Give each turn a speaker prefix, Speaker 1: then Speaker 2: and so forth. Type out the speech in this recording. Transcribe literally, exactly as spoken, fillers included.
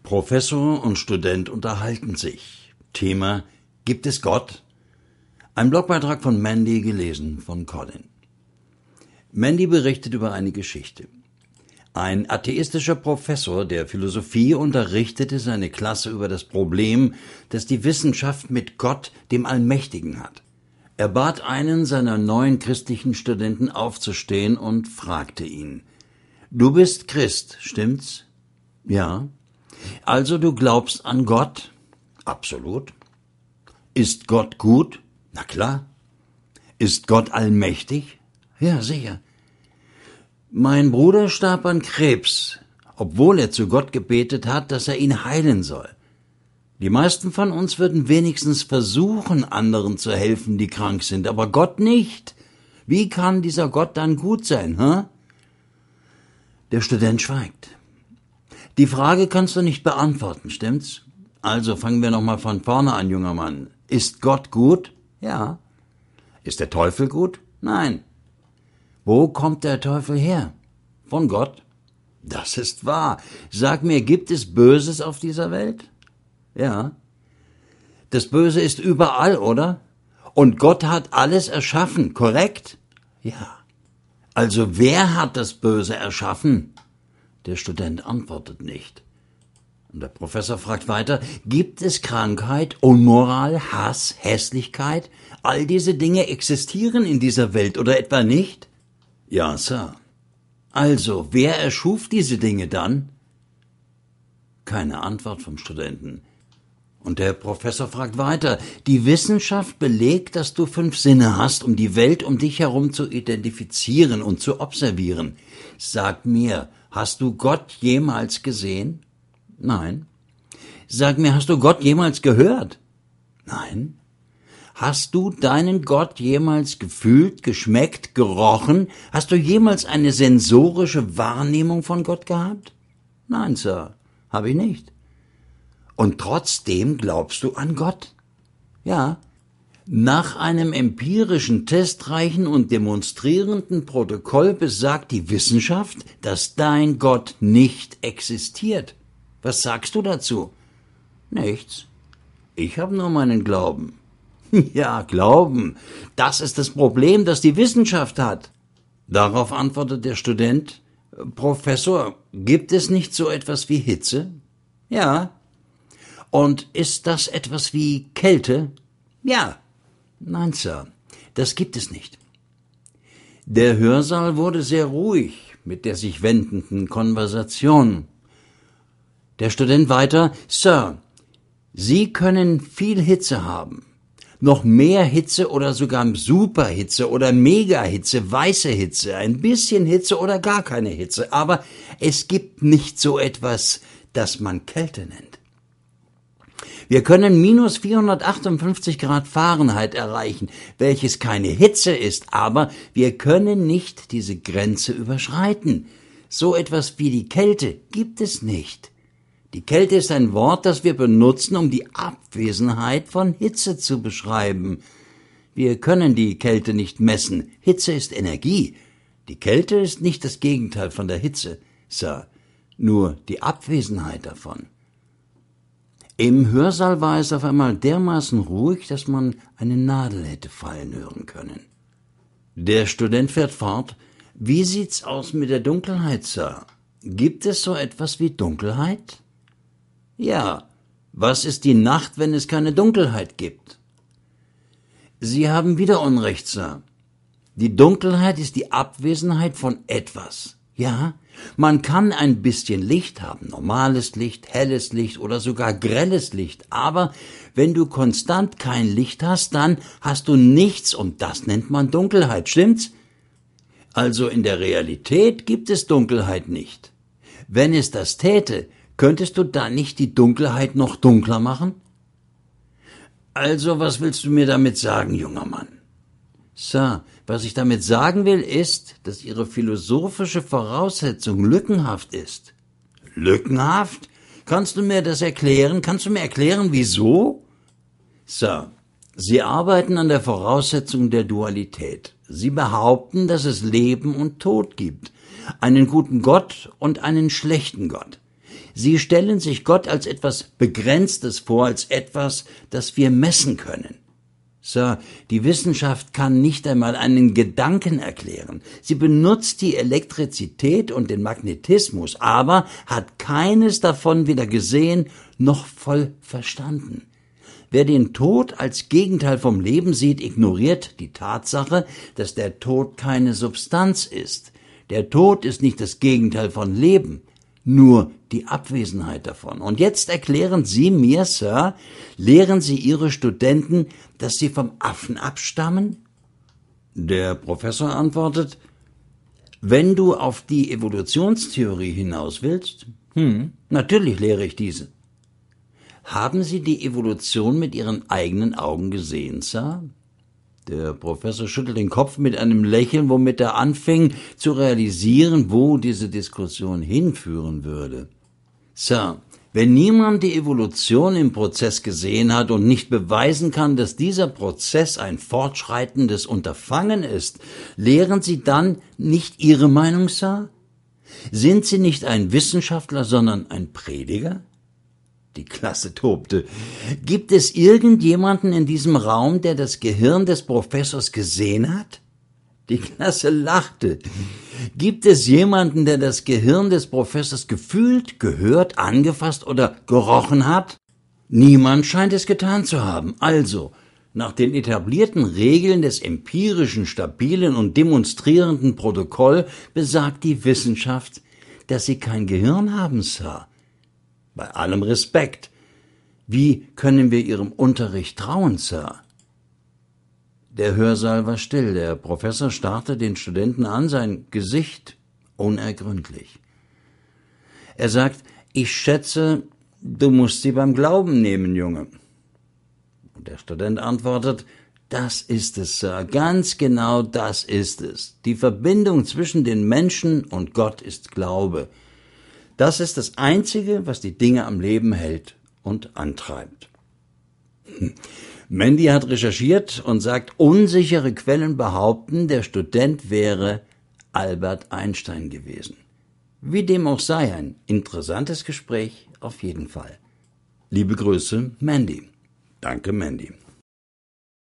Speaker 1: Professor und Student unterhalten sich. Thema: Gibt es Gott? Ein Blogbeitrag von Mandy, gelesen von Colin. Mandy berichtet über eine Geschichte. Ein atheistischer Professor der Philosophie unterrichtete seine Klasse über das Problem, das die Wissenschaft mit Gott, dem Allmächtigen, hat. Er bat einen seiner neuen christlichen Studenten aufzustehen und fragte ihn: »Du bist Christ, stimmt's?« »Ja.« »Also du glaubst an Gott?« »Absolut.« »Ist Gott gut?« »Na klar.« »Ist Gott allmächtig?« »Ja, sicher.« »Mein Bruder starb an Krebs, obwohl er zu Gott gebetet hat, dass er ihn heilen soll. Die meisten von uns würden wenigstens versuchen, anderen zu helfen, die krank sind, aber Gott nicht. Wie kann dieser Gott dann gut sein, hä?« Der Student schweigt. »Die Frage kannst du nicht beantworten, stimmt's? Also fangen wir nochmal von vorne an, junger Mann. Ist Gott gut?« »Ja.« »Ist der Teufel gut?« »Nein.« »Wo kommt der Teufel her?« »Von Gott.« »Das ist wahr. Sag mir, gibt es Böses auf dieser Welt?« »Ja.« »Das Böse ist überall, oder? Und Gott hat alles erschaffen, korrekt?« »Ja.« »Also wer hat das Böse erschaffen?« Der Student antwortet nicht. Und der Professor fragt weiter: »Gibt es Krankheit, Unmoral, Hass, Hässlichkeit? All diese Dinge existieren in dieser Welt, oder etwa nicht?« »Ja, Sir.« »Also, wer erschuf diese Dinge dann?« Keine Antwort vom Studenten. Und der Professor fragt weiter: »Die Wissenschaft belegt, dass du fünf Sinne hast, um die Welt um dich herum zu identifizieren und zu observieren. Sag mir, hast du Gott jemals gesehen?« »Nein.« »Sag mir, hast du Gott jemals gehört?« »Nein.« »Hast du deinen Gott jemals gefühlt, geschmeckt, gerochen? Hast du jemals eine sensorische Wahrnehmung von Gott gehabt?« »Nein, Sir, habe ich nicht.« »Und trotzdem glaubst du an Gott?« »Ja.« »Nach einem empirischen, testreichen und demonstrierenden Protokoll besagt die Wissenschaft, dass dein Gott nicht existiert. Was sagst du dazu?« »Nichts. Ich habe nur meinen Glauben.« »Ja, Glauben. Das ist das Problem, das die Wissenschaft hat.« Darauf antwortet der Student: »Professor, gibt es nicht so etwas wie Hitze?« »Ja.« »Und ist das etwas wie Kälte?« »Ja.« »Nein, Sir, das gibt es nicht.« Der Hörsaal wurde sehr ruhig mit der sich wendenden Konversation. Der Student weiter: »Sir, Sie können viel Hitze haben. Noch mehr Hitze oder sogar Superhitze oder Megahitze, weiße Hitze, ein bisschen Hitze oder gar keine Hitze. Aber es gibt nicht so etwas, das man Kälte nennt. Wir können minus vierhundertachtundfünfzig Grad Fahrenheit erreichen, welches keine Hitze ist, aber wir können nicht diese Grenze überschreiten. So etwas wie die Kälte gibt es nicht. Die Kälte ist ein Wort, das wir benutzen, um die Abwesenheit von Hitze zu beschreiben. Wir können die Kälte nicht messen. Hitze ist Energie. Die Kälte ist nicht das Gegenteil von der Hitze, Sir, nur die Abwesenheit davon.« Im Hörsaal war es auf einmal dermaßen ruhig, dass man eine Nadel hätte fallen hören können. Der Student fährt fort: »Wie sieht's aus mit der Dunkelheit, Sir? Gibt es so etwas wie Dunkelheit?« »Ja. Was ist die Nacht, wenn es keine Dunkelheit gibt?« »Sie haben wieder Unrecht, Sir. Die Dunkelheit ist die Abwesenheit von etwas. Ja, man kann ein bisschen Licht haben, normales Licht, helles Licht oder sogar grelles Licht, aber wenn du konstant kein Licht hast, dann hast du nichts und das nennt man Dunkelheit, stimmt's? Also in der Realität gibt es Dunkelheit nicht. Wenn es das täte, könntest du dann nicht die Dunkelheit noch dunkler machen?« »Also, was willst du mir damit sagen, junger Mann?« »Sir, was ich damit sagen will, ist, dass Ihre philosophische Voraussetzung lückenhaft ist.« »Lückenhaft? Kannst du mir das erklären? Kannst du mir erklären, wieso?« »Sir, Sie arbeiten an der Voraussetzung der Dualität. Sie behaupten, dass es Leben und Tod gibt, einen guten Gott und einen schlechten Gott. Sie stellen sich Gott als etwas Begrenztes vor, als etwas, das wir messen können. Sir, die Wissenschaft kann nicht einmal einen Gedanken erklären. Sie benutzt die Elektrizität und den Magnetismus, aber hat keines davon weder gesehen noch voll verstanden. Wer den Tod als Gegenteil vom Leben sieht, ignoriert die Tatsache, dass der Tod keine Substanz ist. Der Tod ist nicht das Gegenteil von Leben, nur die Abwesenheit davon. Und jetzt erklären Sie mir, Sir, lehren Sie Ihre Studenten, dass sie vom Affen abstammen? Der Professor antwortet, wenn du auf die Evolutionstheorie hinaus willst, hm, natürlich lehre ich diese. Haben Sie die Evolution mit Ihren eigenen Augen gesehen, Sir? Der Professor schüttelt den Kopf mit einem Lächeln, womit er anfing zu realisieren, wo diese Diskussion hinführen würde. Sir, wenn niemand die Evolution im Prozess gesehen hat und nicht beweisen kann, dass dieser Prozess ein fortschreitendes Unterfangen ist, lehren Sie dann nicht Ihre Meinung, Sir? Sind Sie nicht ein Wissenschaftler, sondern ein Prediger? Die Klasse tobte. Gibt es irgendjemanden in diesem Raum, der das Gehirn des Professors gesehen hat? Die Klasse lachte. Gibt es jemanden, der das Gehirn des Professors gefühlt, gehört, angefasst oder gerochen hat? Niemand scheint es getan zu haben. Also, nach den etablierten Regeln des empirischen, stabilen und demonstrierenden Protokoll besagt die Wissenschaft, dass Sie kein Gehirn haben, Sir. Bei allem Respekt. Wie können wir Ihrem Unterricht trauen, Sir? Der Hörsaal war still. Der Professor starrte den Studenten an, sein Gesicht unergründlich. Er sagt, ich schätze, du musst sie beim Glauben nehmen, Junge. Und der Student antwortet, das ist es, Sir, ganz genau das ist es. Die Verbindung zwischen den Menschen und Gott ist Glaube. Das ist das Einzige, was die Dinge am Leben hält und antreibt. Mandy hat recherchiert und sagt, unsichere Quellen behaupten, der Student wäre Albert Einstein gewesen. Wie dem auch sei, ein interessantes Gespräch auf jeden Fall. Liebe Grüße, Mandy. Danke, Mandy.